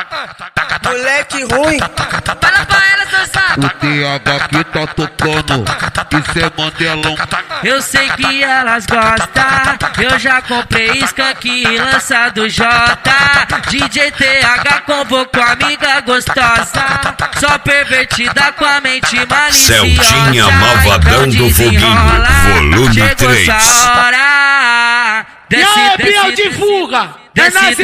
Moleque ruim. Fala pra ela, seu sapo. O TH que tá tocando, isso é Mandelão. Eu sei que elas gostam. Eu já comprei skunk e lança do J. DJ TH convocou amiga gostosa, só pervertida com a mente maliciosa. Celtinha Malvadão do Foguinho, volume 3. E aí, Biel, divulga! Desce,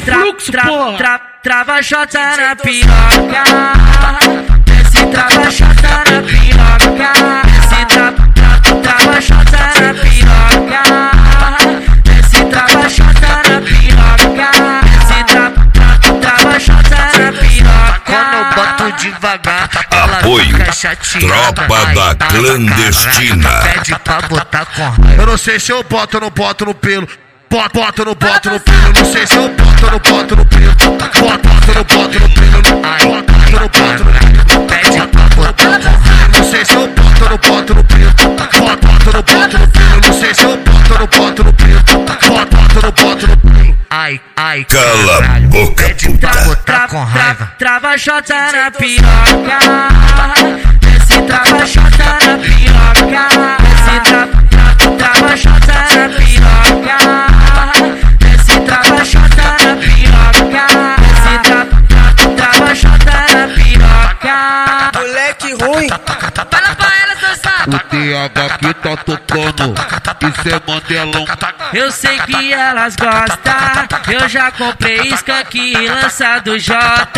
trava chota na piroca. Desce, trava chota na piroca. Desce, trava chota na piroca. Desce, trava chota na piroca. Desce, trava chota na piroca. Quando eu boto devagar, ela fica chateada. Tropa da Clandestina. Pede pra botar com. Eu não sei se eu boto ou não boto no pelo. Boto, não boto no pelo. Eu não sei se eu boto ou não boto no pelo. Boto, não boto no pelo. Boto, não boto no pelo. Pede pra botar com. Eu não sei se eu boto ou não boto no pelo. Boto, não boto no pelo. Eu não sei se eu boto ou não boto no pelo. Boto, não boto no pelo. Ai, cala a boca, puta. Com raiva. Trava chota na piroca. Desce, trava chota na piroca. Desce, trava chota na piroca. Desce, trava chota na piroca. Desce, trava chota na piroca. Moleque ruim. Fala pra ela, seu sapo. O TH que tá tocando, isso é Mandelão. Eu sei que elas gostam. Eu já comprei skunk e lança do J.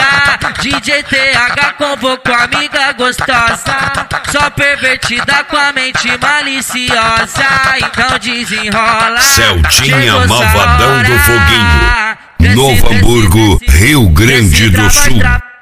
DJ TH convocou amiga gostosa, só pervertida com a mente maliciosa. Então desenrola. Celtinha Malvadão do Foguinho, Novo Hamburgo, Rio Grande do Sul.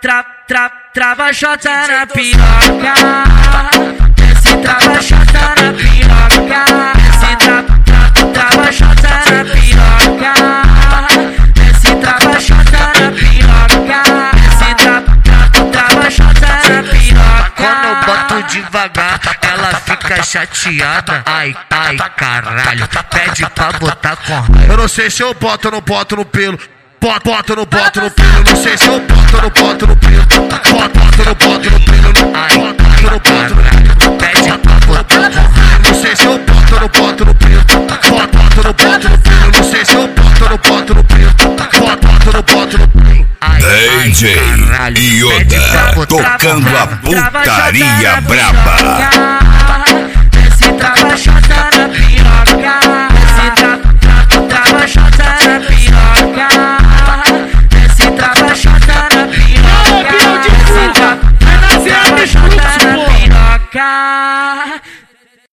Trava chota na piroca. Desce, trava chota na piroca. Desce, trava chota na piroca. Desce, trava chota na piroca. Desce, trava chota na piroca. Quando eu boto devagar, ela fica chateada. Ai, caralho. Pede pra botar com. Eu não sei se eu boto ou não boto no pelo. Boto, não boto no pelo. Eu não sei se eu boto ou não boto no pelo. Boto, não boto no pelo. Boto, não boto no pelo. Pede pra botar com. Eu não sei se eu boto ou não boto no pelo. Boto, não boto no pelo. Eu não sei se eu boto ou não boto no pelo. Boto, não boto no pelo. DJ Yoda, tocando a putaria braba. Desce, trava chota na piroca. Desce, trava chota na piroca. Desce, trava chota na piroca. Desce, trava chota na piroca.